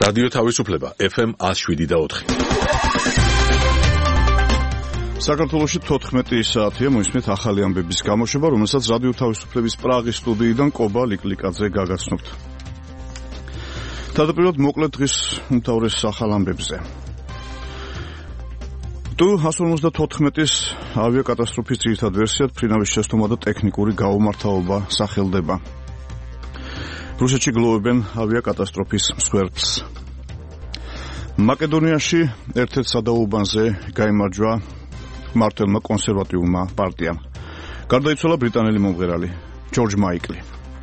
რადიო თავისუფლება FM 107.4. საქართველოში 14 საათია მოისმენთ ახალი ამბების გამოშვება, რომელსაც რადიო თავისუფლების პრაღის სტუდიიდან კობა ლიკლიკაძე გაგაცნობთ. თავდაპირველად მოკლედ დღის უმთავრეს ახალ ამბებზე. Tu-154-ის ავიაკატასტროფის ძირითად ვერსიად ფრინავის შესტომა და ტექნიკური გაუმართავობა სახელდება. რუსეთში გლოვებენ ავიაკატასტროფის მსხვერპლს. მაკედონიაში ერთ-ერთ სადაობანზე გაიმარჯვა მმართველმა კონსერვატიულმა პარტიამ. გარდაიცვალა ბრიტანელი მომღერალი ჯორჯ მაიკლი.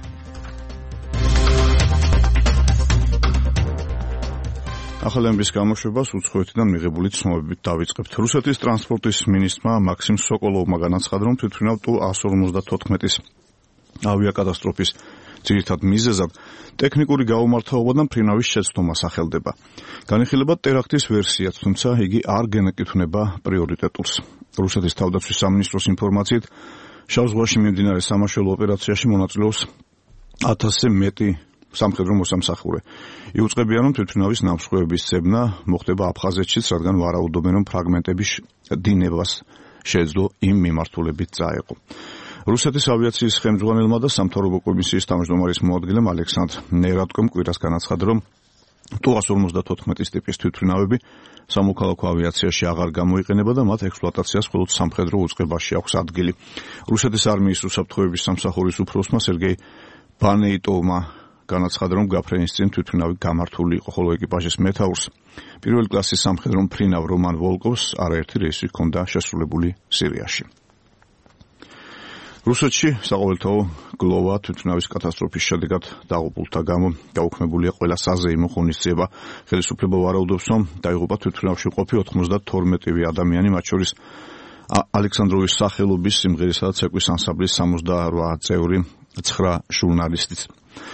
ახალი ამბების გამოშვებას უცხოეთიდან მიღებული ცნობებით დავიწყებთ. რუსეთის ტრანსპორტის მინისტრმა მაქსიმ სოკოლოვმა განაცხადა, რომ თვითმფრინავ Tu-154-ის ავიაკატასტროფის ძირითად მიზეზად ტექნიკური გაუმართავობა და მფრინავის შეცდომა სახელდება. განიხილება ტერაქტის ვერსიაც, თუმცა იგი არ განეკუთვნება პრიორიტეტულს. რუსეთის თავდაცვის სამინისტროს ინფორმაციით, შავ ზღვაში მიმდინარე სამაშველო ოპერაციაში მონაწილეობს 1000-ზე მეტი სამხედრო მოსამსახურე. იუწყებიან, რომ თვითმფრინავის ნამსხვრევების ძებნა მოხდება აფხაზეთშიც, რადგან ვარაუდობენ, რომ ფრაგმენტების დინებას შეეძლო იმ მიმართულებით წაეყო. რუსეთის ავიაციის ხელმძღვანელმა და სამთავრობო კომისიის თავმჯდომარის მოადგილემ ალექსანდრ ნერადკომ კვირას განაცხადა, რომ Tu-154 ტიპის თვითმფრინავები სამოქალაქო ავიაციაში აღარ გამოიყენება და მათ ექსპლუატაციას მხოლოდ სამხედრო უწყებაში აქვს ადგილი. რუსეთის არმიის უსაფრთხოების სამსახურის უფროსმა სერგეი ბანეიტოვმა განაცხადა, რომ გაფრენის წინ თვითმფრინავი გამართული იყო, ხოლო ეკიპაჟის მეთაურს პირველი კლასის სამხედრო მფრინავ რომან ვოლკოვს არაერთი რეისი ჰქონდა შესრულებული სირიაში. რუსეთში საყოველთაო გლოვა თვითმფრინავის კატასტროფის შედეგად დაღუპულთა გამო გაუქმებულია ყველა საზეიმო ღონისძიება. ხელისუფლება ვარაუდობს, რომ დაიღუპა თვითმფრინავში ყოფი 92 ადამიანი, მათ შორის ალექსანდროვის სახელობის სიმღერისა და ცეკვის ანსამბლის 68 წევრი, 9 ჟურნალისტიც.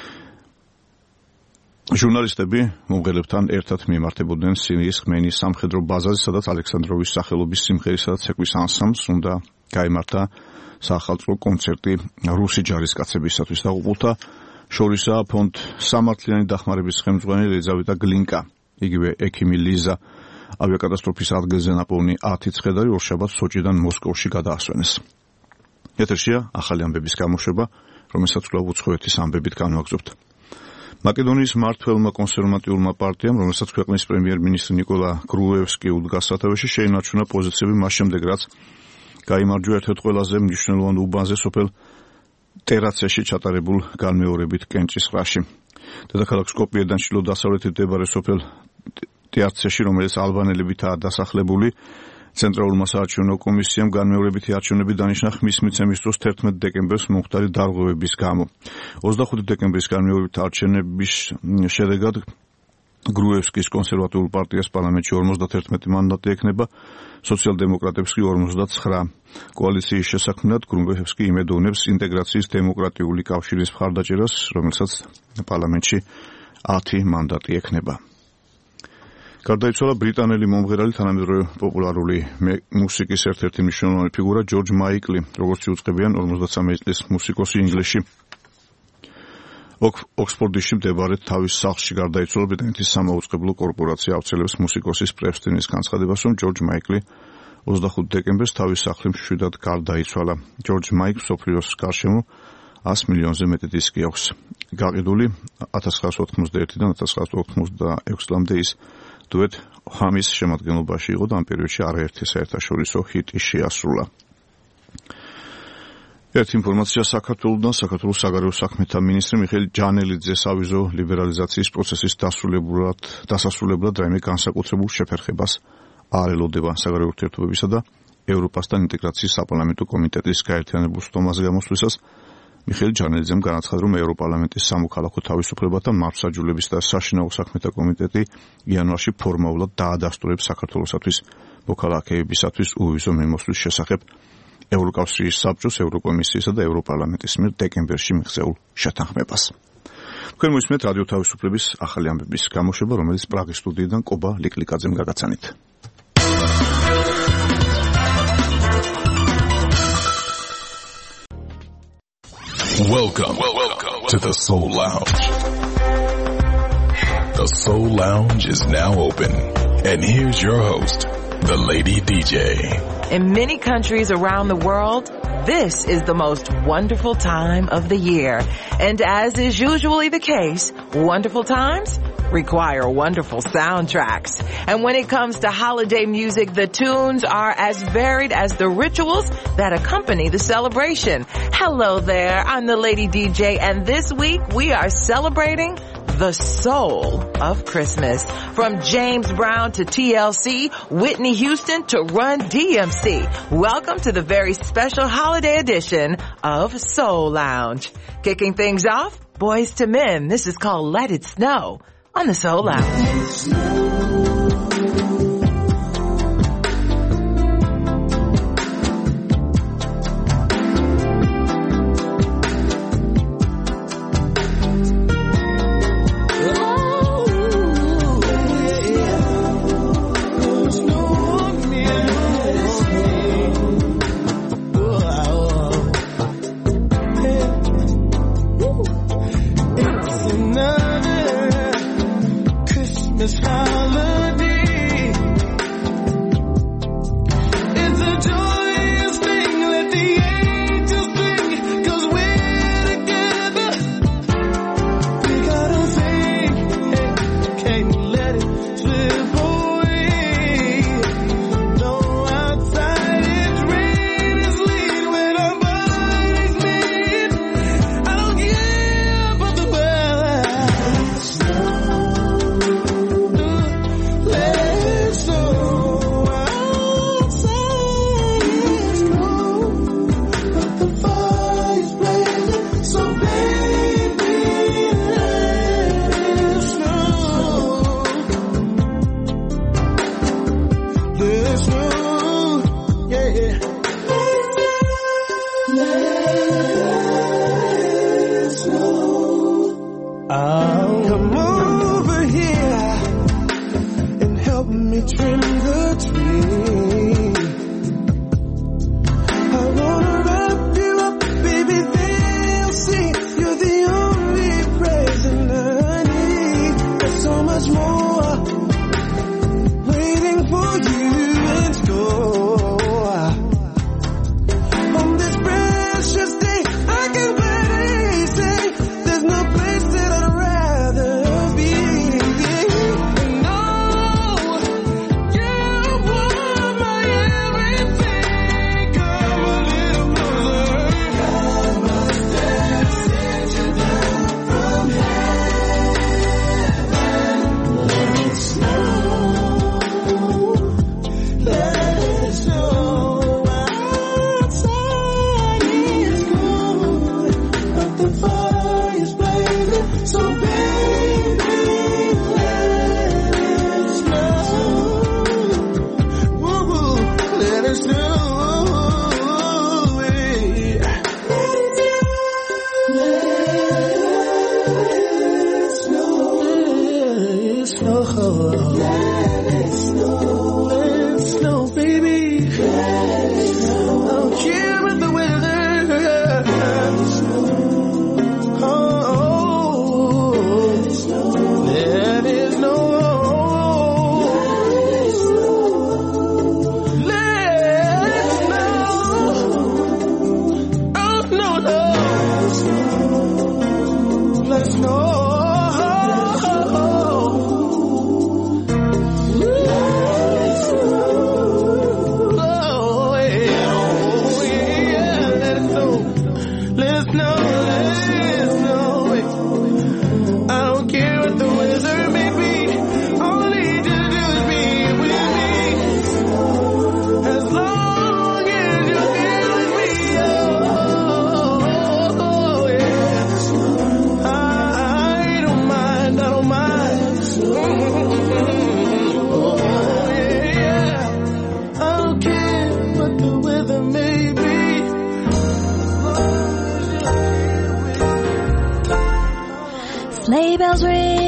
ჟურნალისტები მომღერლებთან ერთად მიემართებოდნენ სირიის ხმენის სამხედრო ბაზაზე, სადაც ალექსანდროვის სახელობის სიმღერისა და ცეკვის ანსამბლს უნდა გაემართა სახალხო კონცერტი რუსი ჯარისკაცებისათვის. დაღუპულთა შორისაა ფონდ სამართლიანი დახმარების ხელმძღვანელი ელიზავეტა გლინკა, იგივე ექიმი ლიზა. ავიაკატასტროფის ადგილზე ნაპოვნი 10 ცხედარი ორშაბათს სოჭიდან მოსკოვში გადაასვენეს. ეთერშია ახალი ამბების გამოშვება, რომელსაც კვლავ უცხოეთის ამბებით განვაგრძობთ. მაკედონიის მმართველმა კონსერვატიულმა პარტიამ, რომელსაც ქვეყნის პრემიერ-მინისტრი ნიკოლა გრუევსკი უდგას სათავეში, შეინარჩუნა პოზიციები მას შემდეგ, რაც გაიმარჯვა ერთ-ერთ ყველაზე მნიშვნელოვან უბანზე სოფელ ტერაციაში ჩატარებულ განმეორებით კენჭისყრაში. დედაქალაქ სკოპიედან ჩრდილო-დასავლეთით მდებარე სოფელ ტერაცაში, რომელიც ალბანელებითაა დასახლებული, ცენტრალურმა საარჩევნო კომისიამ განმეორებითი არჩევნები დანიშნა ხმის მიცემის დროს 11 დეკემბერს მომხდარი დარღვევების გამო. 25 დეკემბრის განმეორებითი არჩევნების შედეგად გრუევსკის კონსერვატიულ პარტიას პარლამენტში 51 მანდატი ექნება, სოციალ-დემოკრატებს კი 49. კოალიციის შესაქმნად გრუევსკი იმედოვნებს ინტეგრაციის დემოკრატიული კავშირის მხარდაჭერას, რომელსაც პარლამენტში 10 მანდატი ექნება. გარდაიცვალა ბრიტანელი მომღერალი, თანამედროვე პოპულარული მუსიკის ერთ-ერთი მნიშვნელოვანი ფიგურა ჯორჯ მაიკლი, როგორც იუწყებიან 53 წლის მუსიკოსი ინგლისში. ოქსფორდში მდებარე თავის სახლში გარდაიცვალა ბრიტანეთის სამაუწყებლო კორპორაცია ავრცელებს მუსიკოსის პრესტინის განცხადებას, რომ ჯორჯ მაიკლი 25 დეკემბერს თავის სახლში მშვიდად გარდაიცვალა. ჯორჯ მაიკლს მსოფლიოს გარშემო 100 მილიონზე მეტი დისკი აქვს გაყიდული. 1991-დან 1996 წლამდე ის დუეტ ჰამის შემადგენლობაში იყო და ამ პერიოდში არაერთი საერთაშორისო ჰიტი შეასრულა. ერთ ინფორმაცია საქართველოდან. საქართველოს საგარეო საქმეთა მინისტრი მიხეილ ჯანელიძეს ავიზო ლიბერალიზაციის პროცესის დასასრულებლად რაიმე განსაკუთრებულ შეფერხებას არ ელოდება. საგარეო ურთიერთობებისა და ევროპასთან ინტეგრაციის საპარლამენტო კომიტეტის გაერთიანებულ სტომაზე გამოსვლისას მიხეილ ჯანელიძემ განაცხადა, რომ ევროპარლამენტის სამოქალაქო თავისუფლებათა მართლმსაჯულების და საშინაო საქმეთა კომიტეტი იანვარში ფორმალურად დაადასტურებს საქართველოსათვის მოქალაქეებისათვის უვიზო მიმოსვლის შესახებ ევროკავშირის საბჭოს, ევროკომისიისა და ევროპარლამენტის მიერ დეკემბერში მიღწეულ შეთანხმებას. თქვენ მოისმენთ რადიო თავისუფლების ახალი ამბების გამოშვება, რომელიც პრაღის სტუდიიდან კობა ლიკლიკაძემ გაგაცანით. Welcome to the Soul Lounge. The Soul Lounge is now open. And here's your host, the Lady DJ. In many countries around the world, this is the most wonderful time of the year. And as is usually the case, wonderful times require wonderful soundtracks. And when it comes to holiday music, the tunes are as varied as the rituals that accompany the celebration. Hello there, I'm the Lady DJ, and this week we are celebrating the soul of Christmas. From James Brown to TLC, Whitney Houston to Run DMC. Welcome to the very special holiday edition of Soul Lounge. Kicking things off, Boyz II Men. This is called Let It Snow on the Soul Lounge. Sleigh bells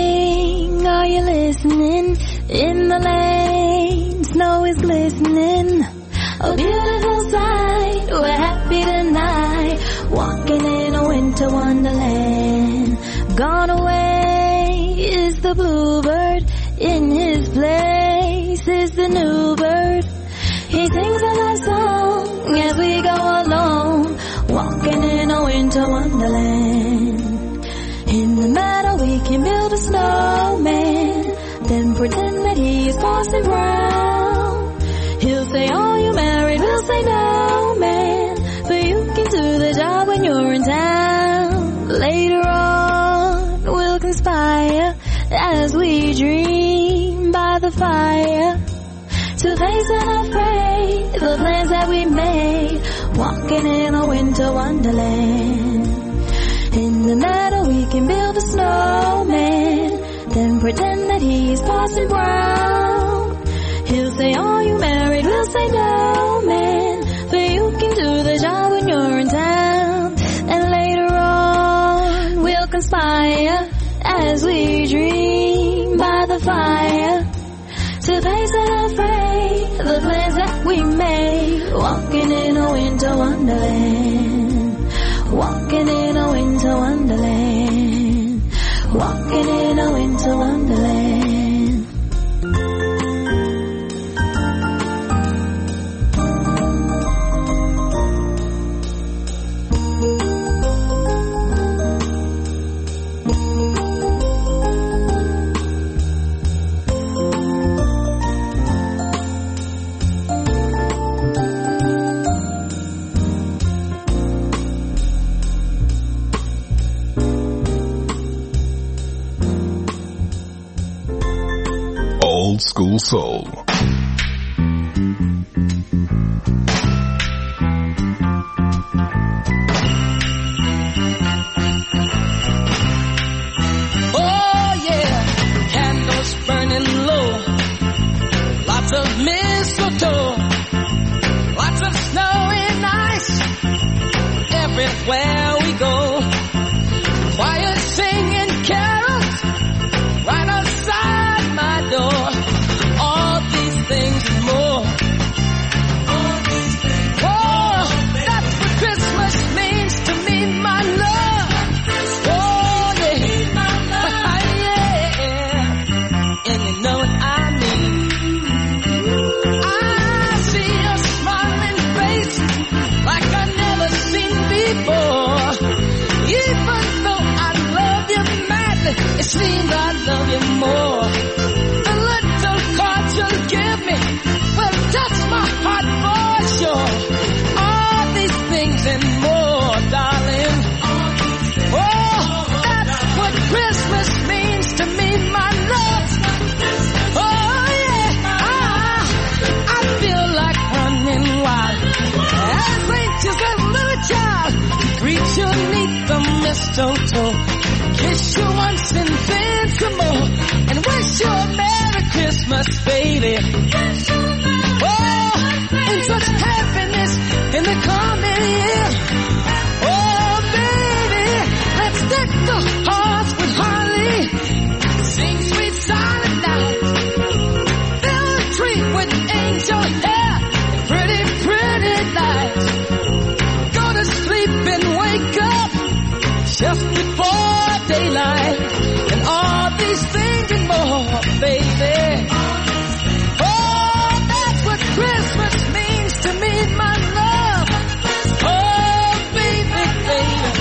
ring, are you listening? In the lane, snow is glistening. A beautiful sight, we're happy tonight. Walking in a winter wonderland. Gone away is the the bluebird. In his place is the new bird. He sings a love song as we go along, walking in a winter wonderland. In the meadow we can build a snowman, then pretend that he is Parson Brown. He'll say, "Are you married?" We'll say, "No, man, but you can do the job when you're in town." Later on we'll conspire as we dream by the fire, to face unafraid the plans that we made, walking in a winter wonderland. In the meadow we can build a snowman, then pretend that he's Parson Brown. He'll say, "Are you married?" We'll say, "No, man, but you can do the job when you're in town." And later on we'll conspire as we dream by the fire, to face unafraid the plans that we made, walking in a winter wonderland, walking in a winter wonderland, walking in a winter wonderland. Old School Soul. Oh yeah, candles burning low, lots of mistletoe, lots of snow and ice everywhere we go. Choir singing carols right outside my door. All these things and more. Oh, that's what Christmas means to me, my love. Oh yeah, yeah. And you know what I mean. I see your smiling face like I've never seen before. Even though I love you madly, it seems I love you more. The little cards you'll give me will touch my heart for sure. All these things and more, darling. Oh, that's what Christmas means to me, my love. Oh yeah, I feel like running wild as anxious as a little child. Greet you neath the mistletoe, kiss you once and then some more, and wish you a Merry Christmas, baby. Oh, and such happiness in the coming year. Oh, baby, let's deck the halls with holly, sing sweet silent night, fill the tree with angel hair, and pretty, pretty lights. Go to sleep and wake up just before daylight, and all these things and more, baby. Oh, that's what Christmas means to me, my love. Oh, baby, baby.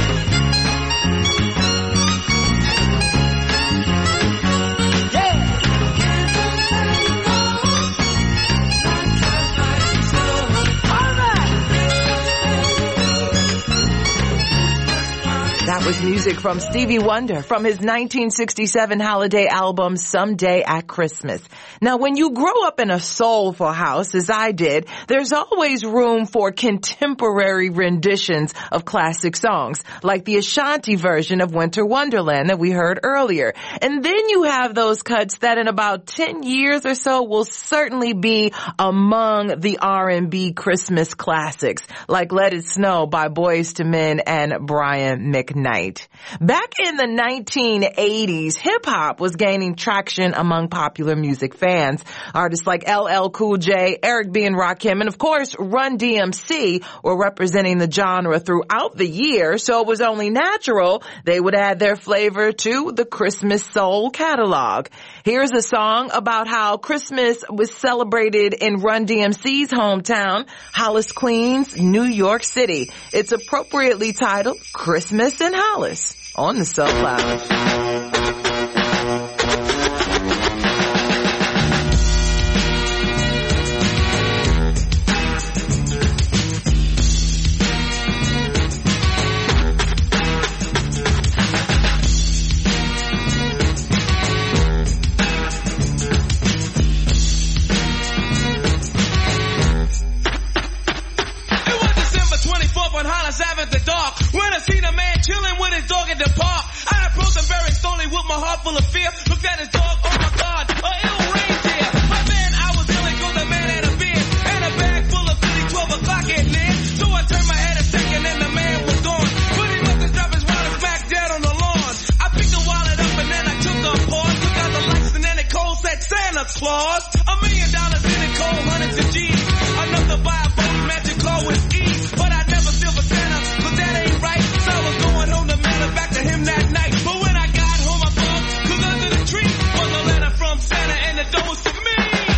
Yeah. All right. That was music from Stevie Wonder from his 1967 holiday album, Someday at Christmas. Now, when you grow up in a soulful house, as I did, there's always room for contemporary renditions of classic songs, like the Ashanti version of Winter Wonderland that we heard earlier. And then you have those cuts that in about 10 years or so will certainly be among the R&B Christmas classics, like Let It Snow by Boyz II Men and Brian McKnight. night. Back in the 1980s, hip-hop was gaining traction among popular music fans. Artists like LL Cool J, Eric B. and Rakim, and of course Run DMC were representing the genre throughout the year, so it was only natural they would add their flavor to the Christmas soul catalog. Here's a song about how Christmas was celebrated in Run DMC's hometown, Hollis, Queens, New York City. It's appropriately titled Christmas in Hollis on the Soul Lounge. With my heart full of fear, looked at his dog, oh my God, a ill reindeer. My man, I was ill and the man had a beard, and a bag full of goodies, 12 o'clock at near. So I turned my head a second and the man was gone. But he must have dropped his wallet back dead on the lawn. I picked the wallet up and then I took a pause, took out the lights and then it cold said Santa Claus. $1 million in it, cold hundreds of G's. Enough to buy a boat, magic car with ease. But I never feel for Santa, but that ain't right. So I was going home to mail it back to him that night. But when I got home, I found, 'cause under the tree was a letter from Santa and the door was to me.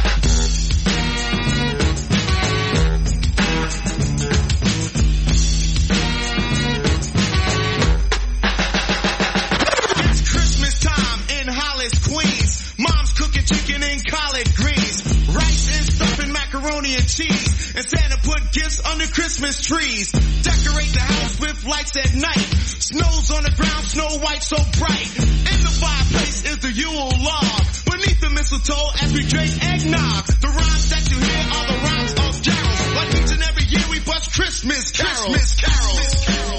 It's Christmas time in Hollis, Queens. Mom's cooking chicken and collard greens, rice and stuffing, macaroni and cheese, and Santa put gifts under Christmas trees. Decorate the house with lights at night. Snow's on the ground, snow white so bright. In the fireplace is the Yule log. Beneath the mistletoe as we drink eggnog. The rhymes that you hear are the rhymes of carols. Like each and every year we bust Christmas carols. Christmas carols.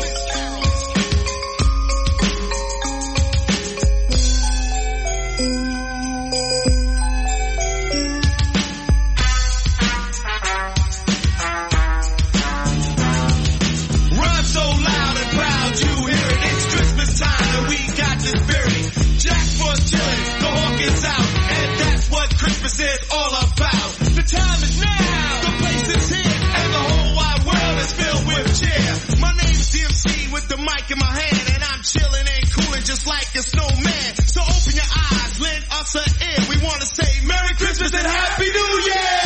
In my hand and I'm chilling and cooling just like a snowman. So open your eyes, lend us an ear. We want to say Merry Christmas and Happy New Year.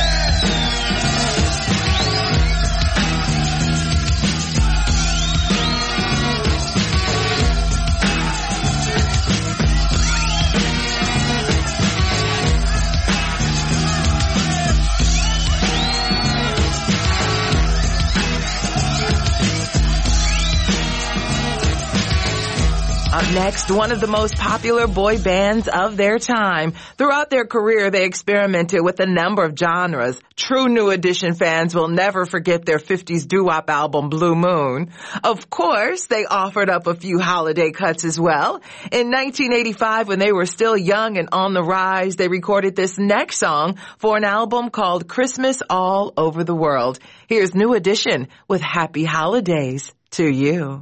Up next, one of the most popular boy bands of their time. Throughout their career, they experimented with a number of genres. True New Edition fans will never forget their 50s doo-wop album, Blue Moon. Of course, they offered up a few holiday cuts as well. In 1985, when they were still young and on the rise, they recorded this next song for an album called Christmas All Over the World. Here's New Edition with Happy Holidays to You.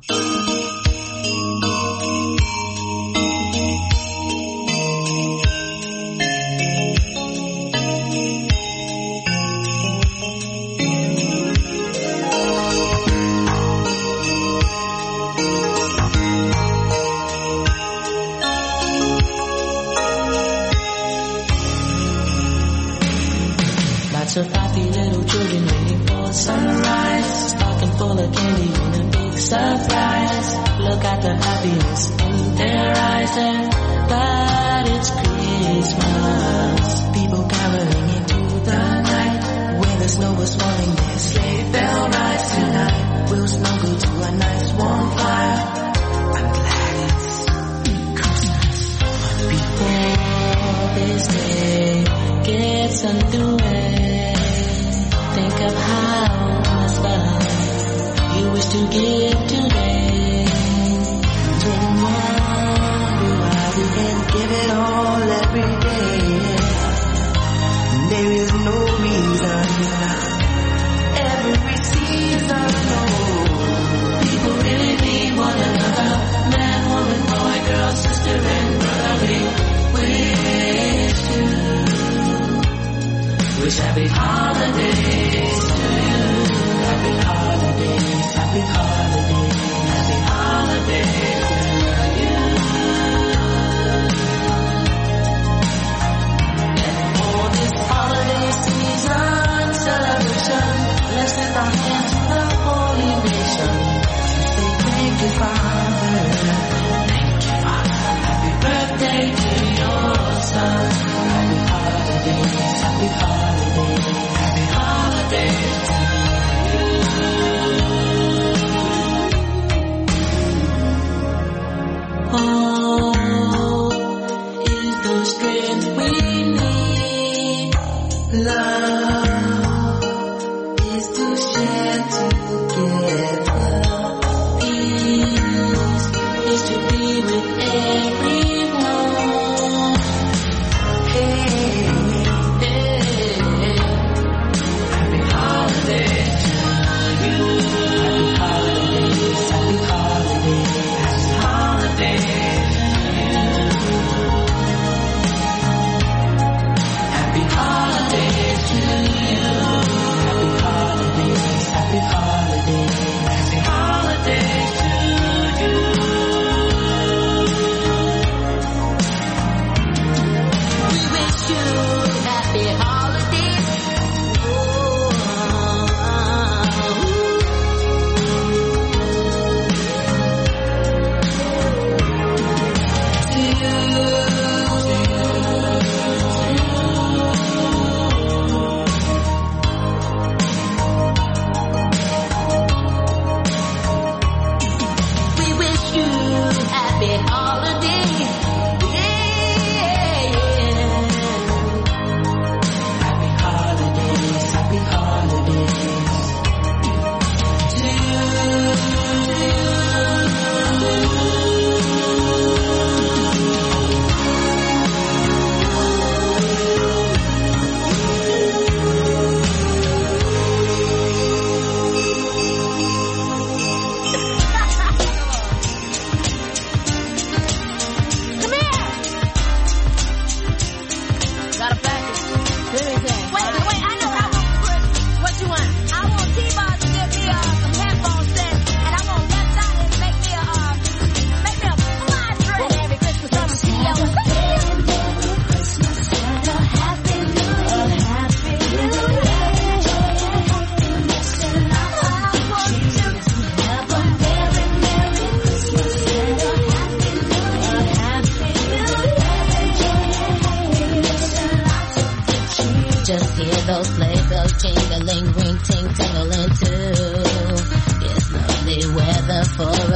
So happy little children waiting for sunrise, stocking full of candy and a big surprise. Look at the happiness in their eyes and that it's Christmas. People caroling into the night, where the snow was falling, their sleigh bell rides tonight. We'll snuggle to a nice warm fire. I'm glad it's Christmas. But before this day gets underway, think of how much love you wish to give today. Don't wonder why we can give it all every day. There is no reason now. Every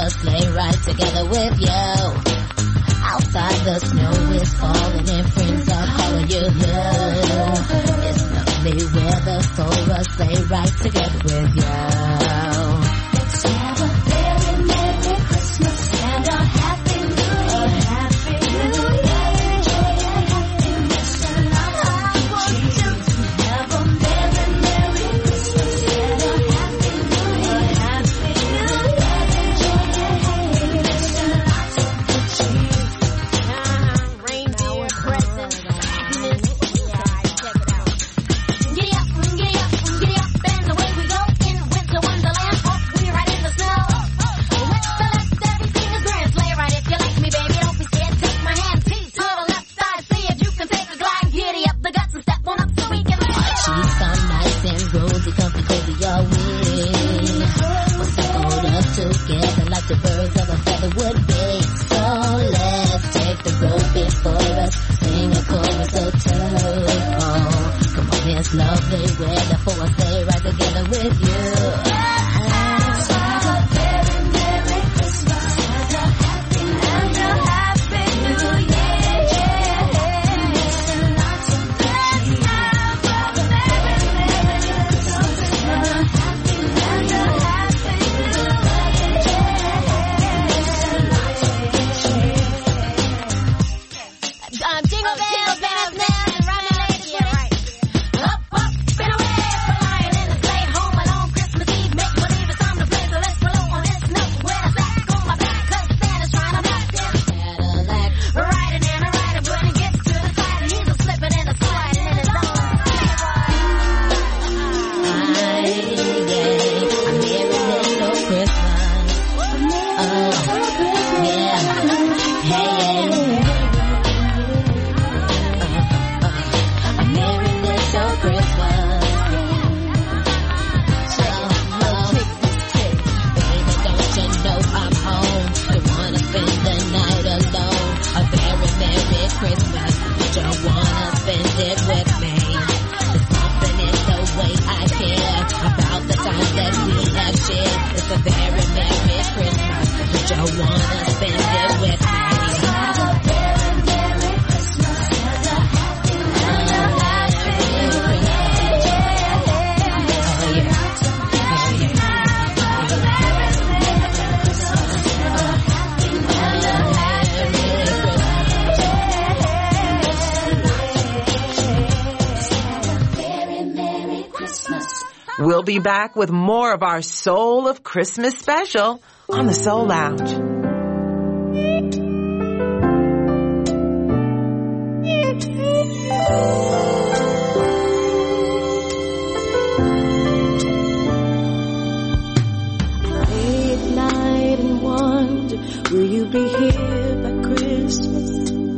sleigh ride together with you. Outside the snow is falling and friends are calling you. It's lovely weather for a sleigh ride together with you. Let's have a very Merry Christmas and a Happy New Year. Happy New Year. Joy and happiness and lots of good cheer. Have a very Merry Christmas and a Happy New Year. Happy New Year. Joy and happiness and lots of good cheer. Reindeer presents, happiness. Check it out. Giddy up, and away we go in winter wonderland. Oh, we're right in the snow. With the left, everything is grand. Sleigh ride if you like me, baby. Don't be scared. Take my hand, T to the left side. See if you can take a glide. Giddy up the guts and step on up so we can ride. She's so nice and rosy, comfy, cozy, your wings. We're snuggled up together like the birds of a feather would be. So let's take the road before us. Sing a chorus or two. Oh, come on, it's lovely weather for a sleigh ride together with you. Let's have a very Merry Christmas and a Happy New Year. And lots of good cheer. Have a very Merry Christmas and a Happy New Year. And lots of good cheer. Jingle bells, bells, now, and rhyming ladies with it. Up, and away, flying in the sleigh, home alone, Christmas Eve, make believe it's time to play, so let's blow on this note, with a sack on my back, 'cause Santa's trying to black this Cadillac, riding and a riding, when he gets to the side, he's a slipping and a sliding in his own sleigh ride. A merry little Christmas. Baby, don't you know I'm home? Don't wanna spend the night alone. A very Merry Christmas. Don't wanna spend it with me. There's something in the way I care about the time that we have shared. It's a very Merry Christmas. Don't wanna spend it with me. Have a very Merry Christmas and a Happy New Year. We'll be back with more of our Soul of Christmas special on the Soul Lounge. Late at night and wonder, will you be here by Christmas?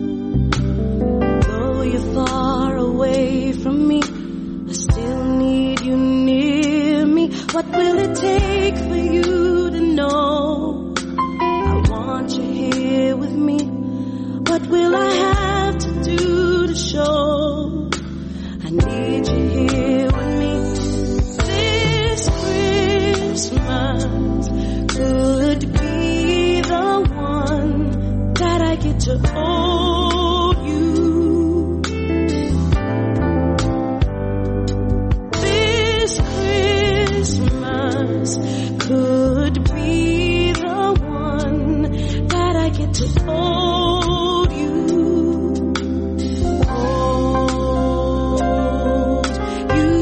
Though you're far away from me, I still need you near me. What will it take for you to know I want you here with me? What will I have to do to show I need you here with me? This Christmas could be the one that I get to hold you. This Christmas could be the one that I get to hold you. Hold you.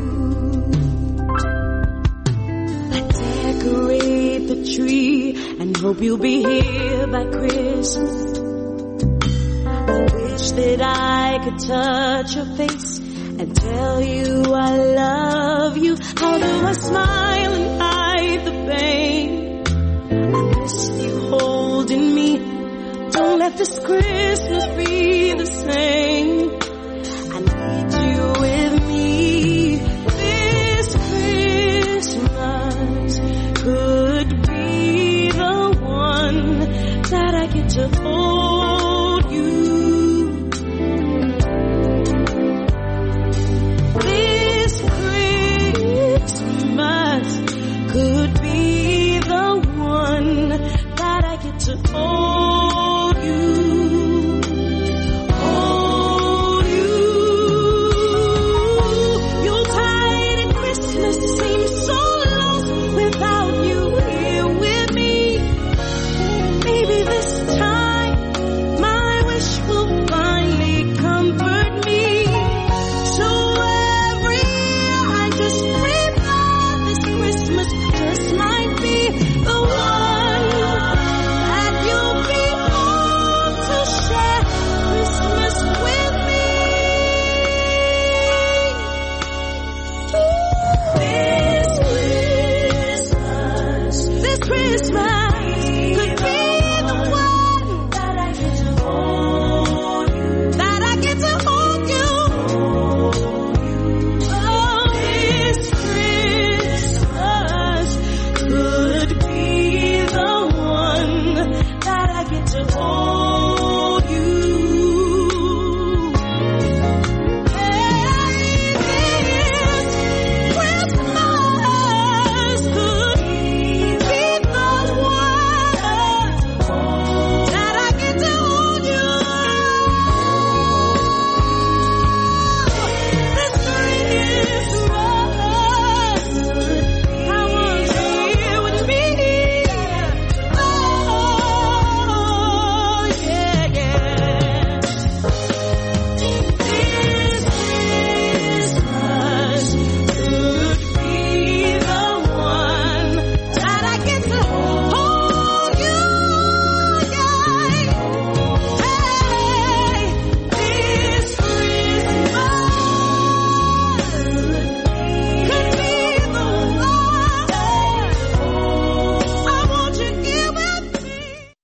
I decorate the tree and hope you'll be here by Christmas. I wish that I could touch your face and tell you I love you. How do I smile and hide the pain? I miss you holding me. Don't let this Christmas be the same. I need you with me. This Christmas could be the one that I get to hold you. This Christmas could be the one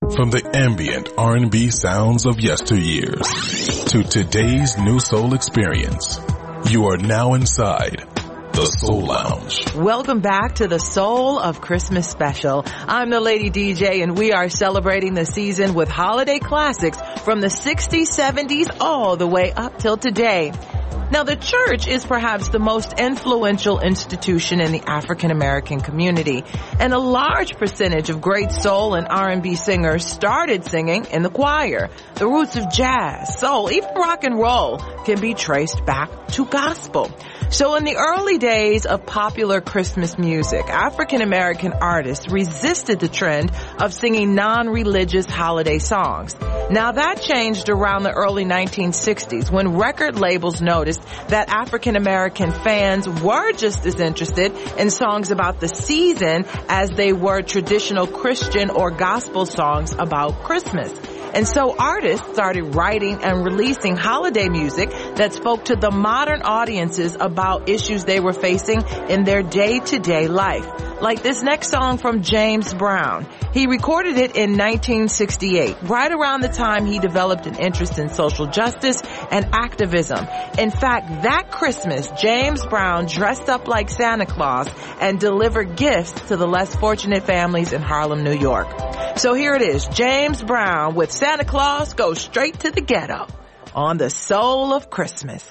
From the ambient R&B sounds of yesteryears to today's new soul experience, you are now inside the Soul Lounge. Welcome back to the Soul of Christmas special. I'm the Lady DJ, and we are celebrating the season with holiday classics from the 60s, 70s, all the way up till today. Now, the church is perhaps the most influential institution in the African American community, and a large percentage of great soul and R&B singers started singing in the choir. The roots of jazz, soul, even rock and roll can be traced back to gospel. So in the early days of popular Christmas music, African American artists resisted the trend of singing non-religious holiday songs. Now that changed around the early 1960s when record labels noticed that African American fans were just as interested in songs about the season as they were traditional Christian or gospel songs about Christmas. And so artists started writing and releasing holiday music that spoke to the modern audiences about issues they were facing in their day-to-day life. Like this next song from James Brown. He recorded it in 1968, right around the time he developed an interest in social justice and activism. In fact, that Christmas, James Brown dressed up like Santa Claus and delivered gifts to the less fortunate families in Harlem, New York. So here it is, James Brown with Santa Claus Goes Straight to the Ghetto on the Soul of Christmas.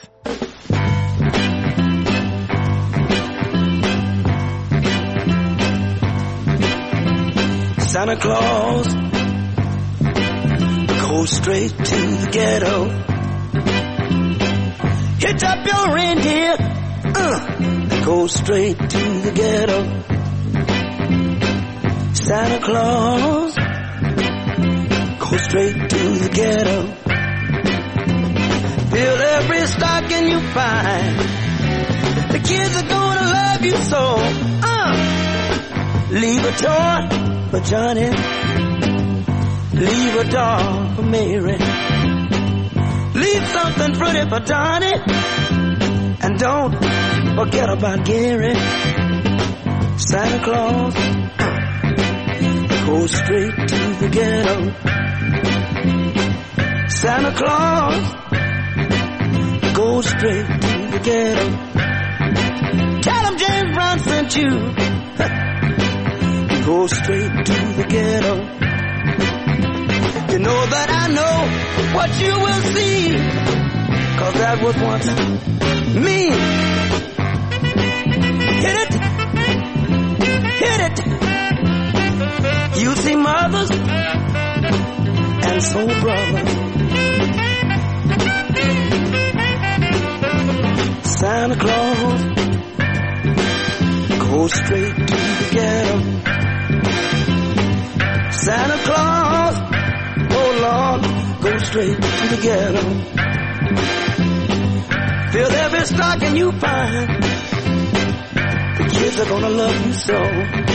Santa Claus goes straight to the ghetto. Hitch up your reindeer, go straight to the ghetto. Santa Claus go straight to the ghetto. Fill every stocking you find. The kids are gonna love you so. Leave a toy for Johnny, leave a doll for Mary, leave something pretty for Donnie, and don't forget about Gary. Santa Claus goes straight to the ghetto. Santa Claus goes straight to the ghetto. Tell him James Brown sent you. Go straight to the ghetto. You know that I know what you will see, 'cause that was once me. Hit it, hit it. You see mothers and soul brothers. Santa Claus goes straight to the ghetto. Santa Claus, oh Lord, go straight to the ghetto. Fill every stocking you find. The kids are gonna love you so.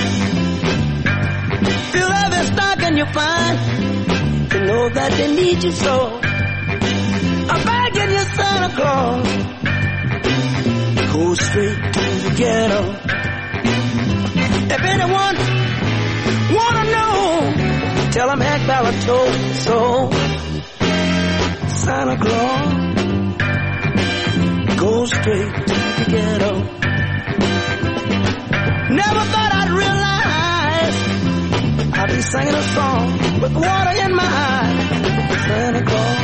Fill every stocking you find. You know that they need you so. I'm begging you, Santa Claus, go straight to the ghetto. If anyone wanna know, tell him Hank Ballard told me so. Santa Claus goes straight to the ghetto. Never thought I'd realize I'd be singing a song with water in my eyes. Santa Claus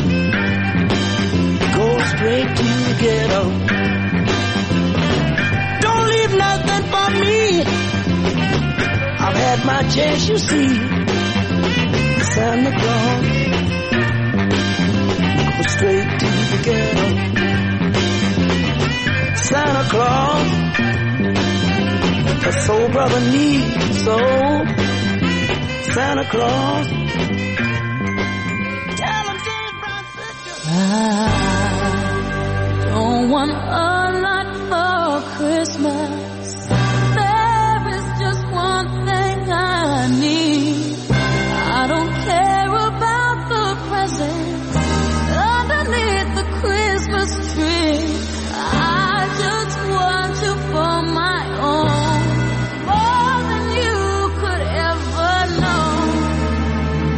goes straight to the ghetto. Don't leave nothing for me. I've had my chance, you see. Santa Claus goes straight to the ghetto. Santa Claus, a soul brother needs so. Santa Claus, tell him James Brown said you. I don't want a lot for Christmas. There is just one thing I need. I don't care about the presents underneath the Christmas tree. I just want you for my own, more than you could ever know.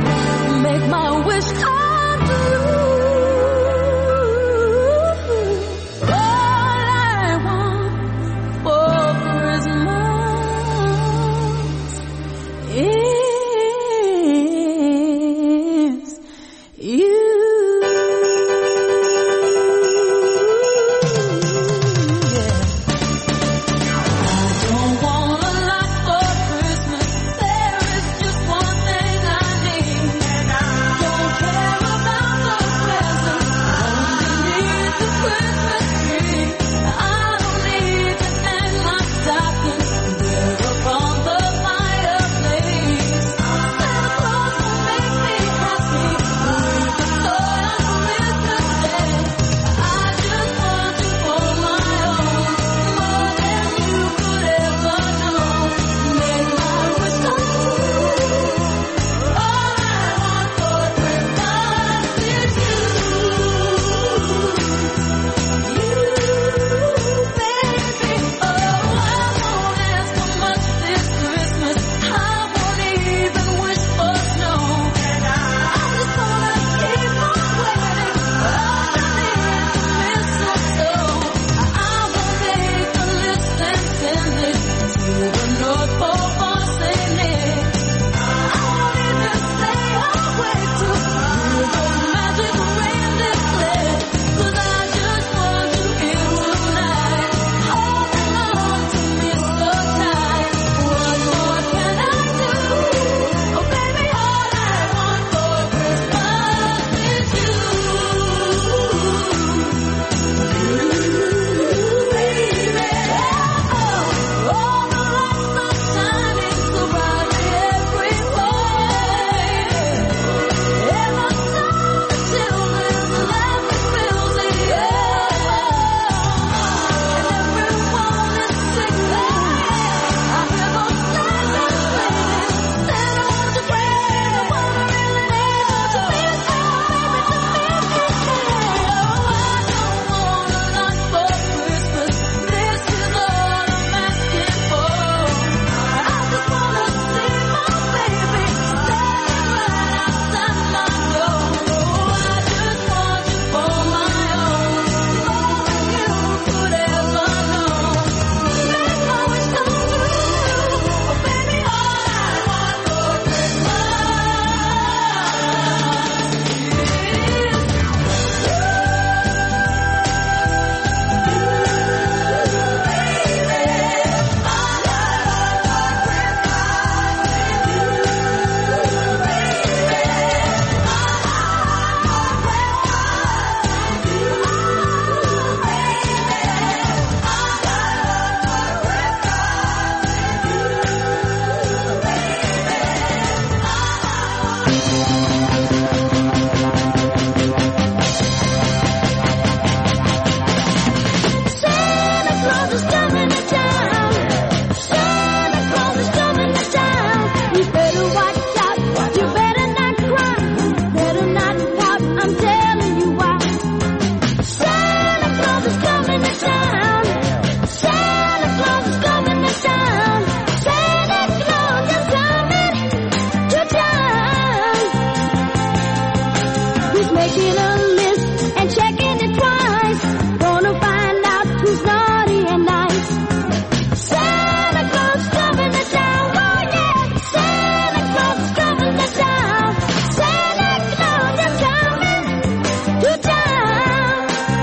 making a list and checking it twice. Gonna find out who's naughty and nice. Santa Claus coming to town, oh yeah. Santa Claus is coming to town. Santa Claus is coming to town.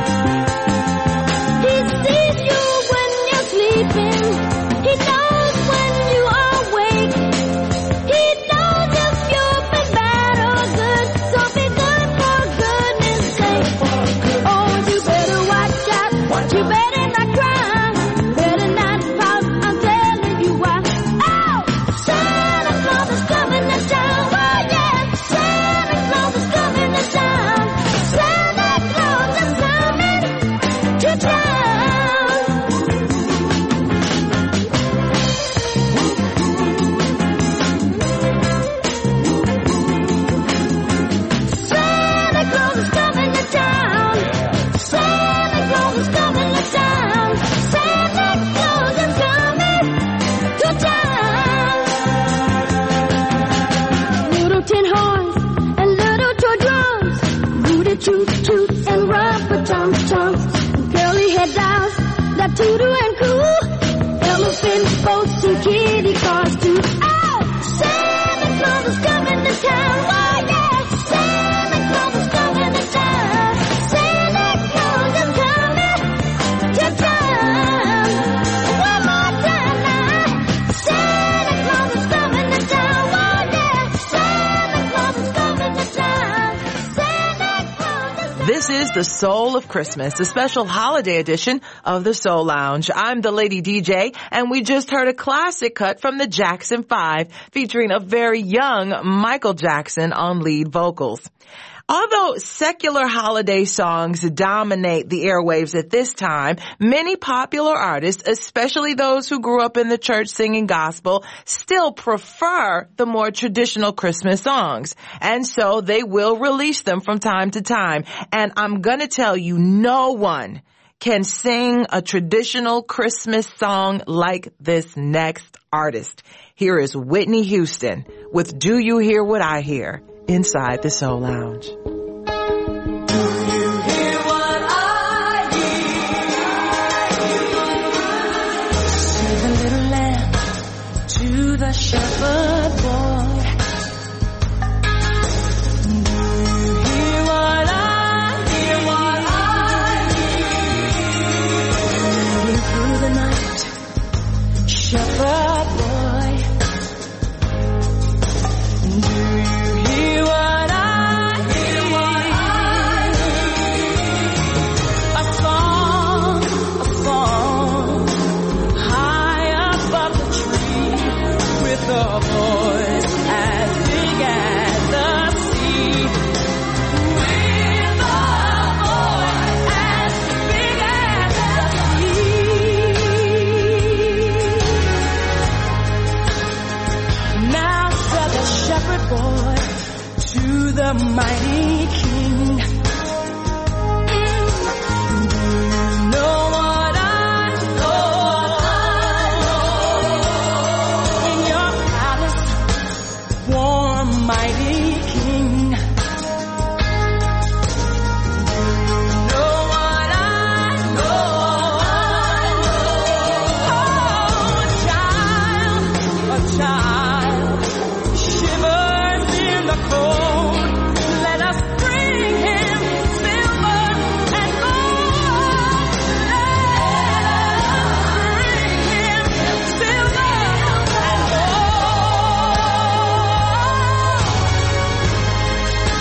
He sees you when you're sleeping. He knows when you are awake. He knows if you've been bad or good. So be good for goodness sake. Oh, you better watch out. You better not cry. Better not pout. I'm telling you why. Oh, Santa Claus is coming to town. Oh yeah, Santa Claus is coming to town. Santa Claus is coming to town. Santa Claus is coming to town. Santa Claus is coming to town. Santa Claus is coming to town. Little tin horns and little toy drums, booty toot toot and rubber tum tums, curly head dolls that toodle and coo, elephant boats and kitty cars too. Oh, Santa Claus is coming to town. Oh yeah, Santa Claus is coming to town. Santa Claus is coming to town. One more time now. Santa Claus is coming to town. Oh yeah, Santa Claus is coming to town. Santa Claus is coming. This is the Soul of Christmas, a special holiday edition of the Soul Lounge. I'm the Lady DJ, and we just heard a classic cut from the Jackson 5 featuring a very young Michael Jackson on lead vocals. Although secular holiday songs dominate the airwaves at this time, many popular artists, especially those who grew up in the church singing gospel, still prefer the more traditional Christmas songs. And so they will release them from time to time. And I'm going to tell you, no one can sing a traditional Christmas song like this next artist. Here is Whitney Houston with Do You Hear What I Hear? Inside the Soul Lounge. Hear what I hear. See the little lamb to the shepherd boy. Do you hear what I hear? What I hear. Through the night, shepherd boy. Do you hear what I hear? What I hear. A song high above the tree, with a voice as big as the sea. With a voice as big as the sea. Now said the shepherd boy to the mighty king, do you know what I know? In your palace, warm mighty king, do you know what I know? Oh, a child shivers in the cold. Let us bring him silver and gold. Let us bring him silver and gold.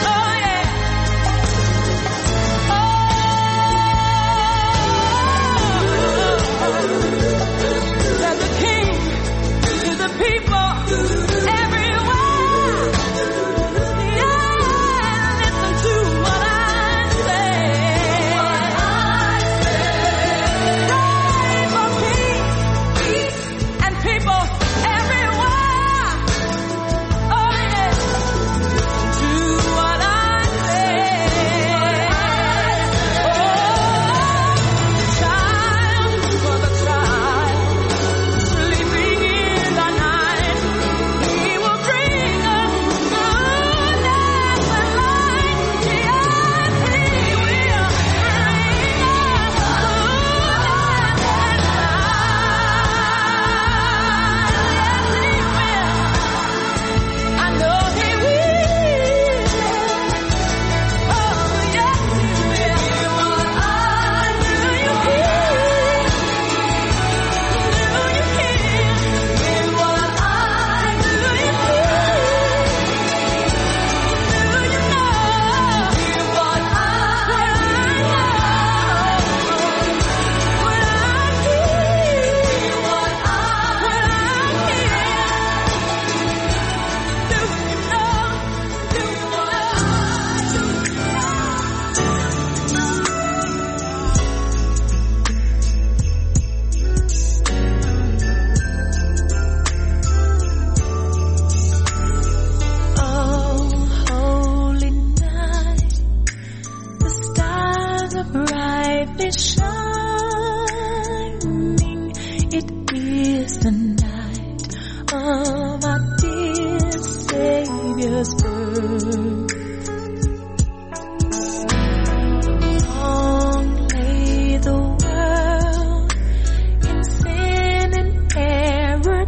Long lay the world in sin and error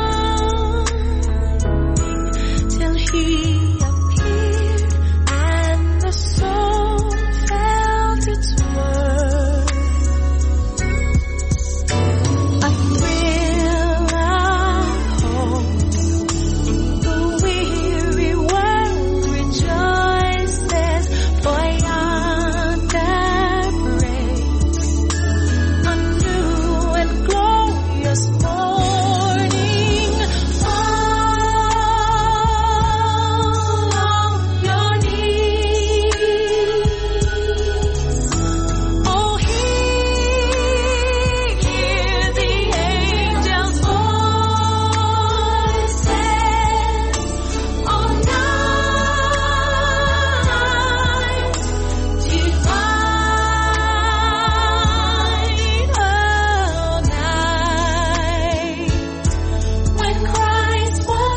pining till he appeared and the soul felt its worth. A thrill of hope, the weary world rejoices, for yonder breaks a new and glorious morning. Fall on your knees. Oh, hear the angels' voices. Oh, night divine, oh, night when Christ was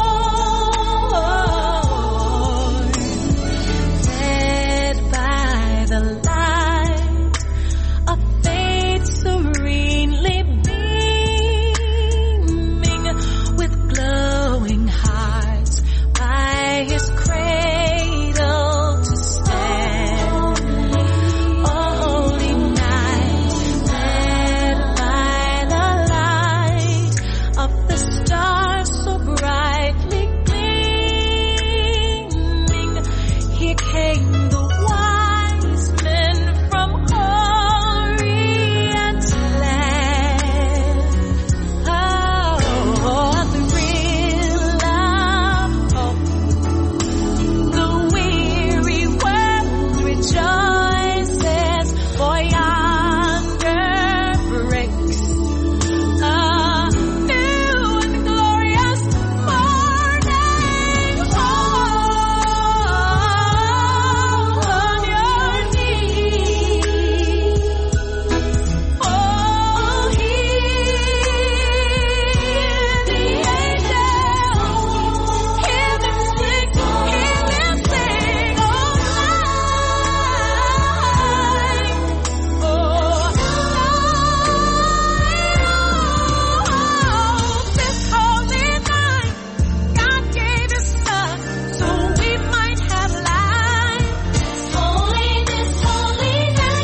born, led by the light of faith serenely beaming, with glowing hearts by his cradle to stand. Oh, holy night, led by the light of the stars so brightly gleaming, here came the wise men from Orient land. Oh, a thrill of hope, the weary world rejoices, for yonder breaks a new and glorious morning. Fall on your knees. Oh, hear the angels, hear them sing, oh, night. Oh, this holy night, God gave his son so we might have life. This holy night,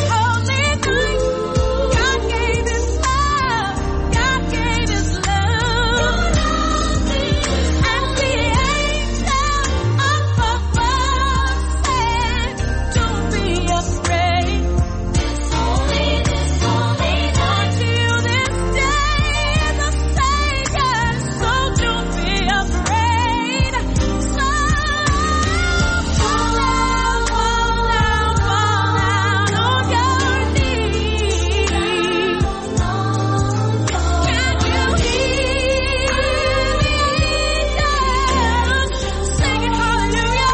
God gave his love, God gave his love. And the angels up above said, don't be afraid. This holy night, till this day the Savior, so don't be afraid. So fall down on your knees. Can you hear the angels singing hallelujah,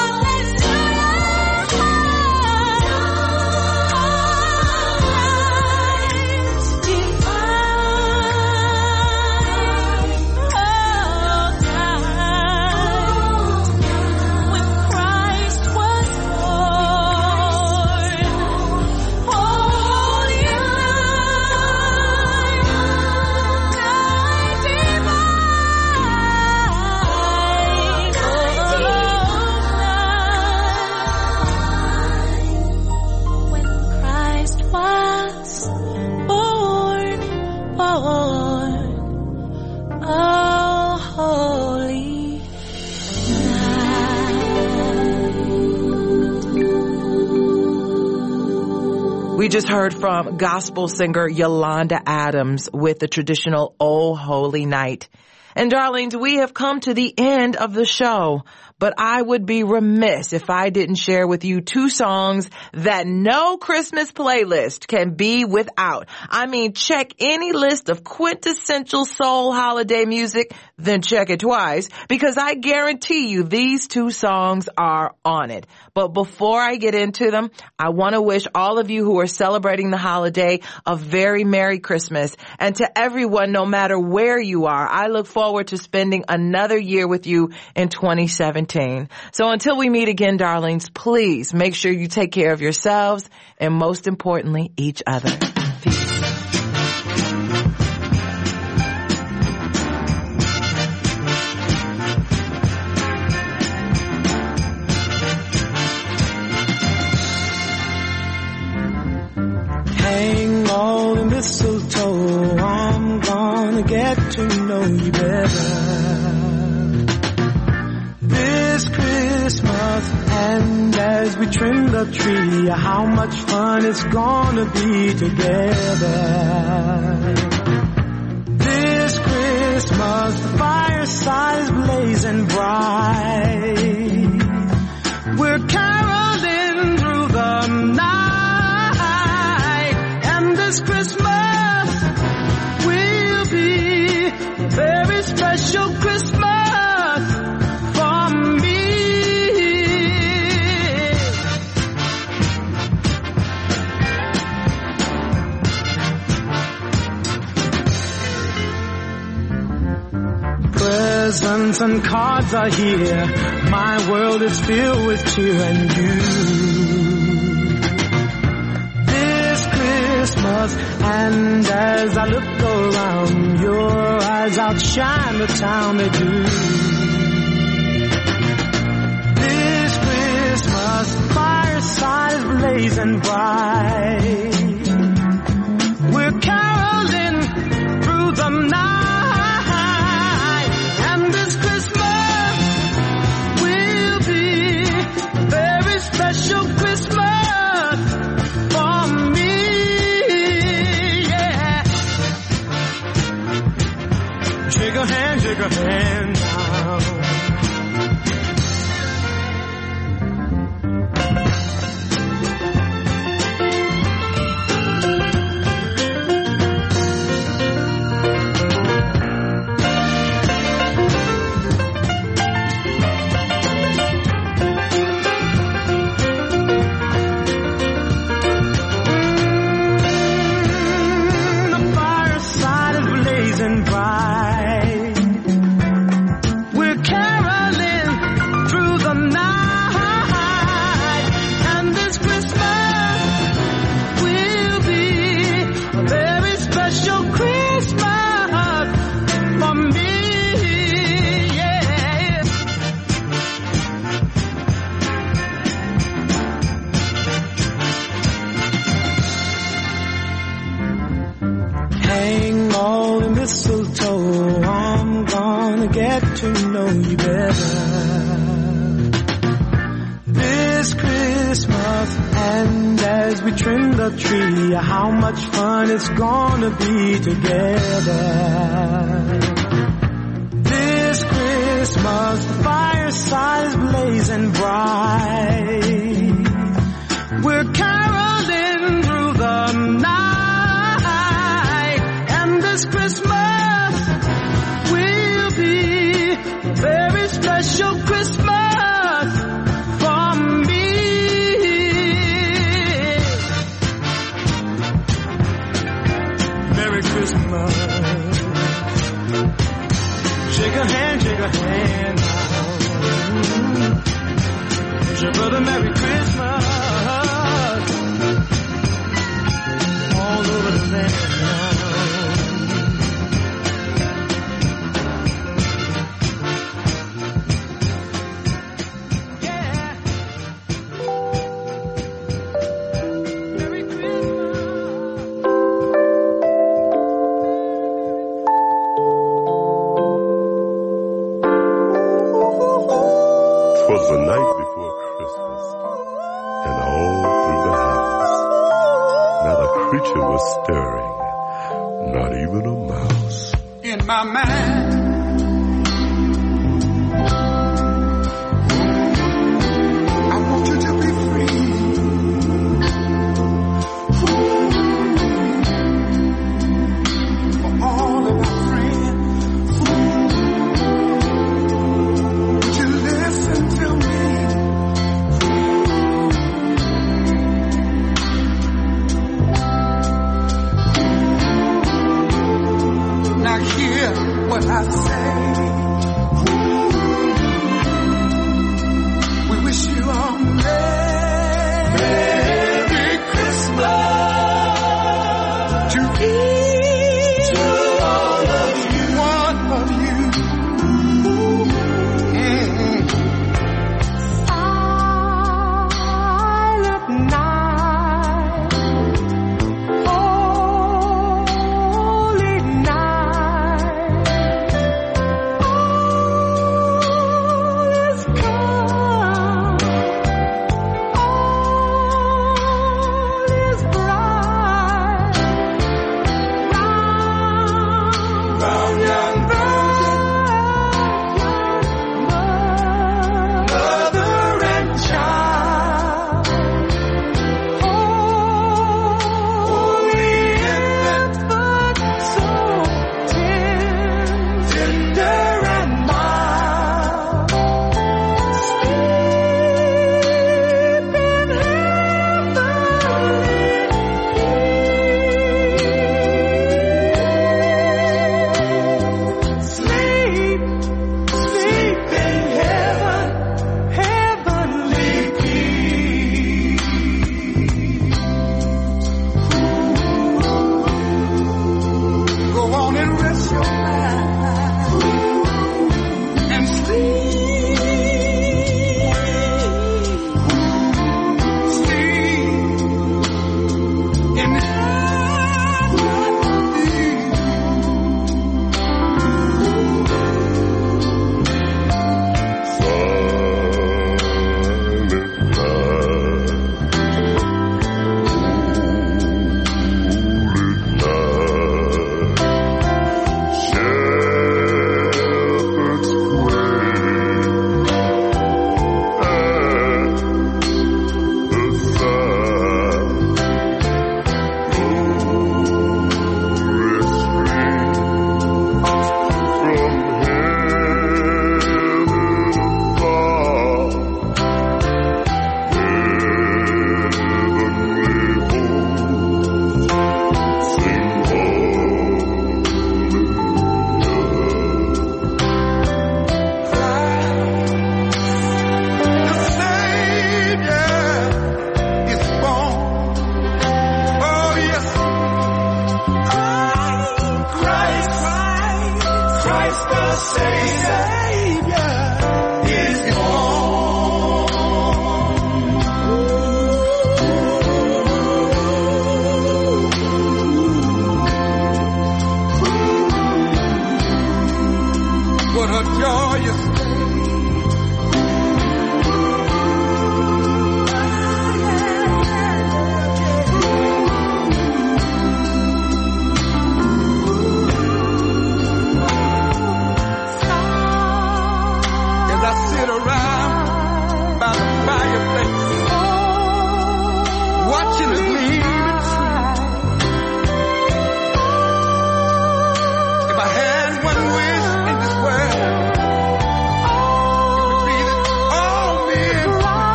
when Christ was born, holy night divine, when Christ was born, oh, holy night. We just heard from gospel singer Yolanda Adams with the traditional Oh Holy Night. And darlings, we have come to the end of the show, but I would be remiss if I didn't share with you two songs that no Christmas playlist can be without. I mean, check any list of quintessential soul holiday music, then check it twice, because I guarantee you these two songs are on it. But before I get into them, I want to wish all of you who are celebrating the holiday a very Merry Christmas. And to everyone, no matter where you are, I look forward to spending another year with you in 2017. COVID-19. So until we meet again, darlings, please make sure you take care of yourselves and most importantly, each other. Peace. Hang all the mistletoe, I'm gonna get to know you better this Christmas. And as we trim the tree, how much fun it's gonna be together this Christmas. The fireside is blazing bright, we're caroling through the night, and this Christmas will be a very special Christmas for me. Presents and cards are here, my world is filled with cheer and you. Christmas, and as I look around, your eyes outshine the town they do. This Christmas, fireside is blazing bright, we're caroling through the night, and this Christmas will be a very special Christmas for me. Shake a hand now. The fireside is blazing bright, we're caroling through the night, and this Christmas will be a very special Christmas for me, yeah. Hang all the mistletoe, I'm gonna get to know you better this Christmas, and as we trim the tree, how much fun it's gonna be together this Christmas. The fireside is blazing bright, we're caroling through the night, and this Christmas will be a very special Christmas for me. Merry Christmas. Shake a hand now. Wish your brother Merry Christmas all over the land now. The night before Christmas, and all through the house, not a creature was stirring, not even a mouse. In my mind, I want you to be free. For all of my friends, would you listen to me? Now hear what I say.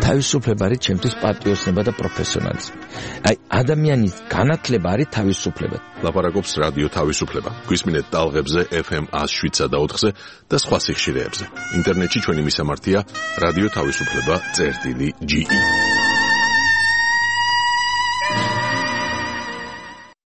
თავისუფლება არის ჩემთვის პატრიოტიზმი და პროფესიონალიზმი. აი, ადამიანის განათლება არის თავისუფლება. ლაპარაკობს რადიო თავისუფლება. გვისმინეთ ტალღებზე FM 107.4-ზე და სხვა სიხშირეებზე. ინტერნეტში ჩვენი მისამართია რადიო თავისუფლება.ge